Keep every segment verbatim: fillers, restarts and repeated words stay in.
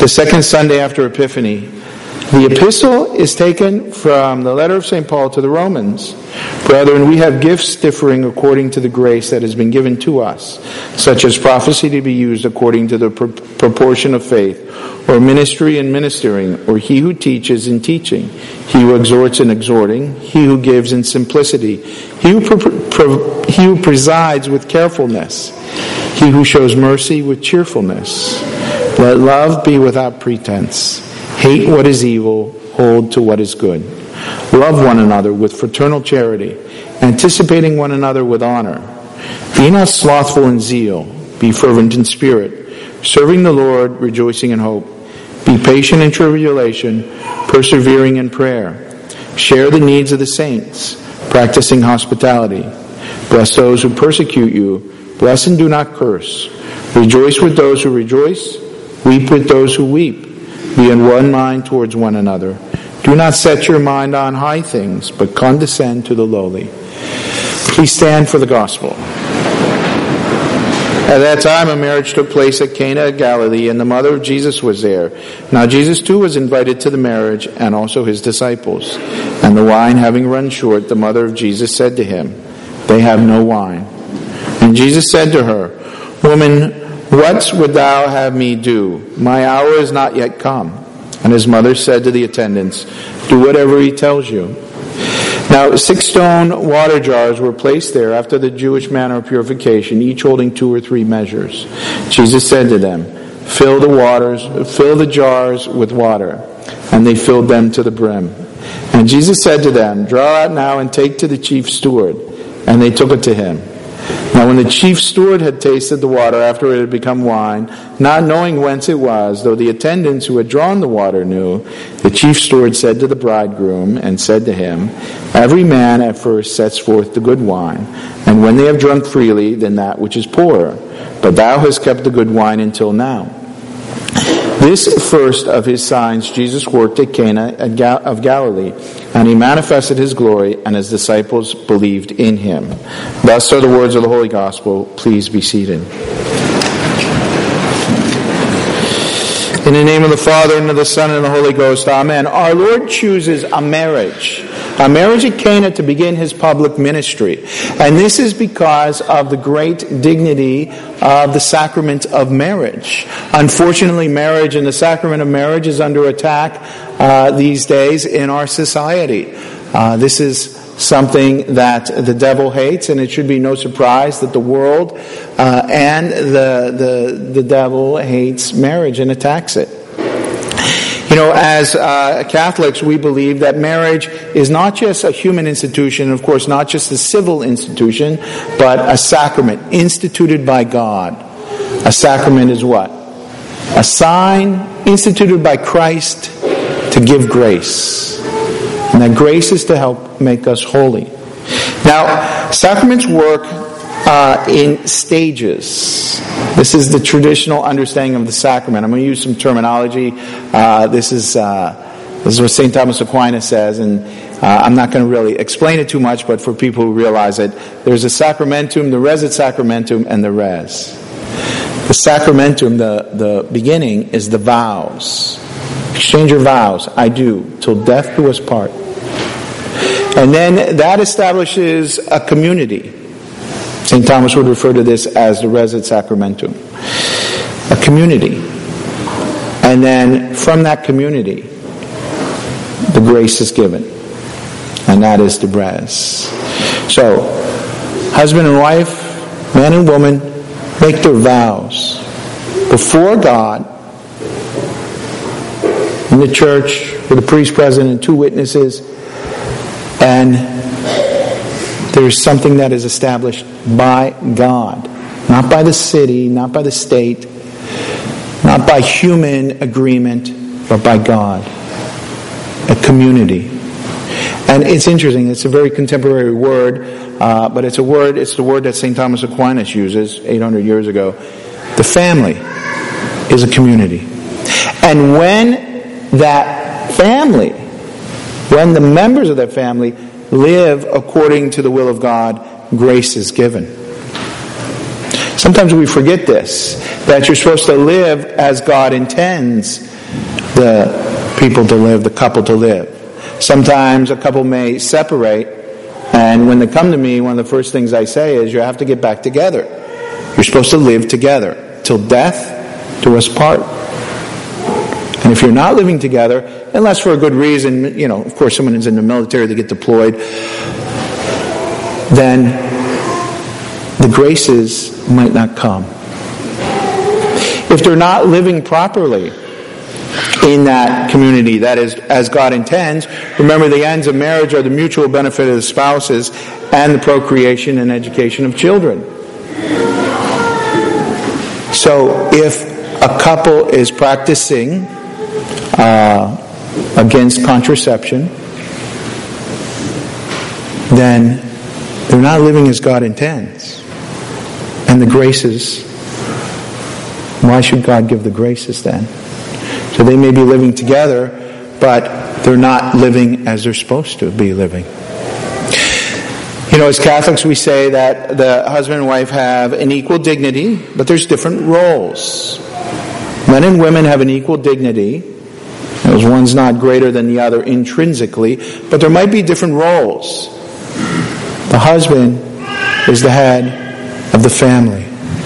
the second Sunday after Epiphany. The epistle is taken from the letter of Saint Paul to the Romans. Brethren, we have gifts differing according to the grace that has been given to us, such as prophecy to be used according to the pr- proportion of faith, or ministry in ministering, or he who teaches in teaching, he who exhorts in exhorting, he who gives in simplicity, he who, pre- pre- he who presides with carefulness, he who shows mercy with cheerfulness. Let love be without pretense. Hate what is evil, hold to what is good. Love one another with fraternal charity, anticipating one another with honor. Be not slothful in zeal, be fervent in spirit, serving the Lord, rejoicing in hope. Be patient in tribulation, persevering in prayer. Share the needs of the saints, practicing hospitality. Bless those who persecute you, bless and do not curse. Rejoice with those who rejoice, weep with those who weep. Be in one mind towards one another. Do not set your mind on high things, but condescend to the lowly. Please stand for the gospel. At that time, a marriage took place at Cana of Galilee, and the mother of Jesus was there. Now Jesus too was invited to the marriage, and also his disciples. And the wine having run short, the mother of Jesus said to him, "They have no wine." And Jesus said to her, "Woman, what would thou have me do? My hour is not yet come." And his mother said to the attendants, "Do whatever he tells you." Now six stone water jars were placed there after the Jewish manner of purification, each holding two or three measures. Jesus said to them, "Fill the waters, fill the jars with water." And they filled them to the brim. And Jesus said to them, "Draw out now and take to the chief steward." And they took it to him. Now when the chief steward had tasted the water after it had become wine, not knowing whence it was, though the attendants who had drawn the water knew, the chief steward said to the bridegroom, and said to him, "Every man at first sets forth the good wine, and when they have drunk freely, then that which is poorer. But thou hast kept the good wine until now." This first of his signs Jesus worked at Cana of Galilee, and he manifested his glory, and his disciples believed in him. Thus are the words of the Holy Gospel. Please be seated. In the name of the Father, and of the Son, and of the Holy Ghost, amen. Our Lord chooses a marriage. A marriage at Cana to begin his public ministry. And this is because of the great dignity of the sacrament of marriage. Unfortunately, marriage and the sacrament of marriage is under attack uh, these days in our society. Uh, this is something that the devil hates, and it should be no surprise that the world uh, and the, the, the devil hates marriage and attacks it. You know, as uh, Catholics, we believe that marriage is not just a human institution, of course, not just a civil institution, but a sacrament instituted by God. A sacrament is what? A sign instituted by Christ to give grace. And that grace is to help make us holy. Now, sacraments work uh, in stages. This is the traditional understanding of the sacrament. I'm going to use some terminology. Uh, this is uh, this is what Saint Thomas Aquinas says, and uh, I'm not going to really explain it too much, but for people who realize it, there's a sacramentum, the res et sacramentum, and the res. The sacramentum, the, the beginning, is the vows. Exchange your vows. I do, till death do us part. And then that establishes a community. Saint Thomas would refer to this as the res et sacramentum. A community. And then from that community, the grace is given. And that is the res. So, husband and wife, man and woman, make their vows before God, in the church, with the priest present and two witnesses, and there's something that is established by God, not by the city, not by the state, not by human agreement, but by God. A community. And it's interesting, it's a very contemporary word, uh, but it's a word, it's the word that Saint Thomas Aquinas uses eight hundred years ago. The family is a community. And when that family, when the members of that family live according to the will of God, grace is given. Sometimes we forget this, that you're supposed to live as God intends the people to live, the couple to live. Sometimes a couple may separate, and when they come to me, one of the first things I say is, you have to get back together. You're supposed to live together. Till death do us part. And if you're not living together, unless for a good reason, you know, of course someone is in the military, they get deployed, then the graces might not come. If they're not living properly in that community, that is, as God intends, remember the ends of marriage are the mutual benefit of the spouses and the procreation and education of children. So if a couple is practicing uh, against contraception, then they're not living as God intends. And the graces, why should God give the graces then? So they may be living together, but they're not living as they're supposed to be living. You know, as Catholics we say that the husband and wife have an equal dignity, but there's different roles. Men and women have an equal dignity. Because one's not greater than the other intrinsically, but there might be different roles. The husband is the head of the family.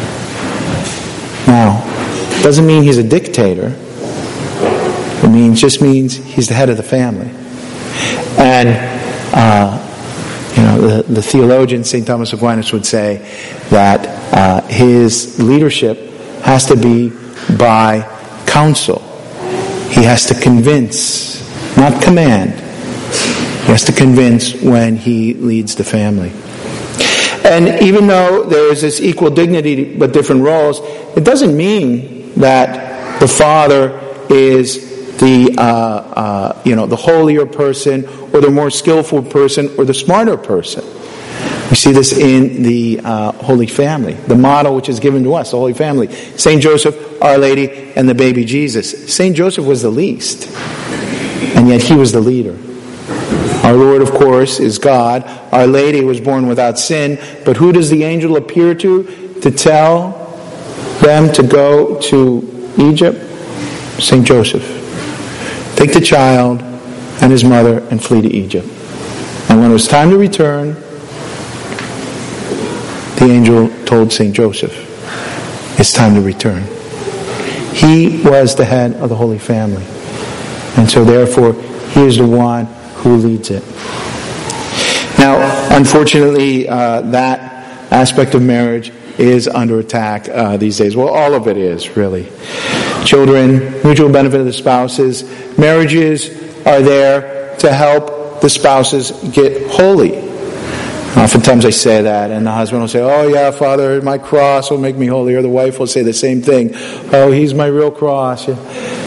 Now, it doesn't mean he's a dictator. It means just means he's the head of the family. And uh, you know, the, the theologian Saint Thomas Aquinas would say that uh, his leadership has to be by counsel. He has to convince, not command. He has to convince when he leads the family. And even though there is this equal dignity but different roles, it doesn't mean that the father is the uh, uh, you know the holier person or the more skillful person or the smarter person. We see this in the uh, Holy Family, the model which is given to us, the Holy Family. Saint Joseph, Our Lady, and the baby Jesus. Saint Joseph was the least, and yet he was the leader. Our Lord, of course, is God. Our Lady was born without sin, but who does the angel appear to to tell them to go to Egypt? Saint Joseph. Take the child and his mother and flee to Egypt. And when it was time to return, the angel told Saint Joseph, it's time to return. He was the head of the Holy Family. And so therefore, he is the one who leads it. Now, unfortunately, uh, that aspect of marriage is under attack uh, these days. Well, all of it is, really. Children, mutual benefit of the spouses. Marriages are there to help the spouses get holy. Oftentimes I say that, and the husband will say, oh yeah, Father, my cross will make me holy. Or the wife will say the same thing. Oh, he's my real cross. Yeah.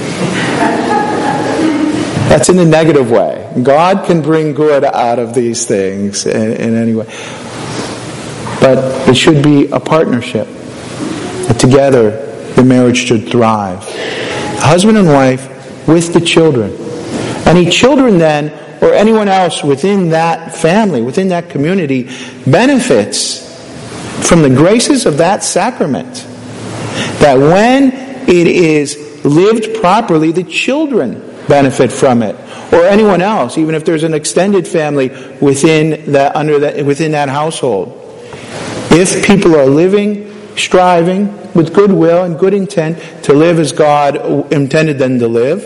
That's in a negative way. God can bring good out of these things in, in any way. But it should be a partnership. Together, the marriage should thrive. Husband and wife with the children. Any children then, or anyone else within that family, within that community, benefits from the graces of that sacrament. That when it is lived properly, the children benefit from it. Or anyone else, even if there's an extended family within that, under that, within that household. If people are living, striving, with goodwill and good intent to live as God intended them to live,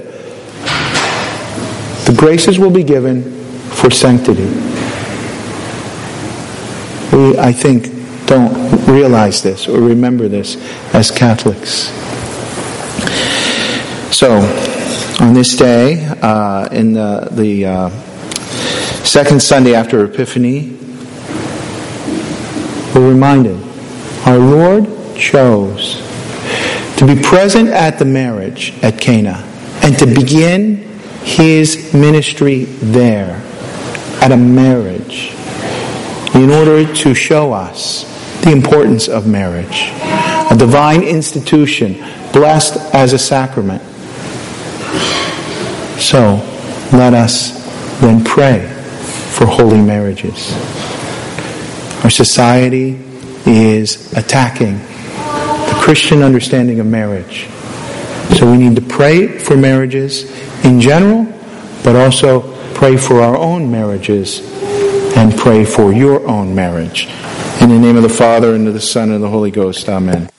the graces will be given for sanctity. We, I think, don't realize this or remember this as Catholics. So, on this day, uh, in the, the uh, second Sunday after Epiphany, we're reminded our Lord chose to be present at the marriage at Cana and to begin his ministry there at a marriage in order to show us the importance of marriage, a divine institution blessed as a sacrament. So let us then pray for holy marriages. Our society is attacking Christian understanding of marriage. So we need to pray for marriages in general, but also pray for our own marriages and pray for your own marriage. In the name of the Father, and of the Son, and of the Holy Ghost. Amen.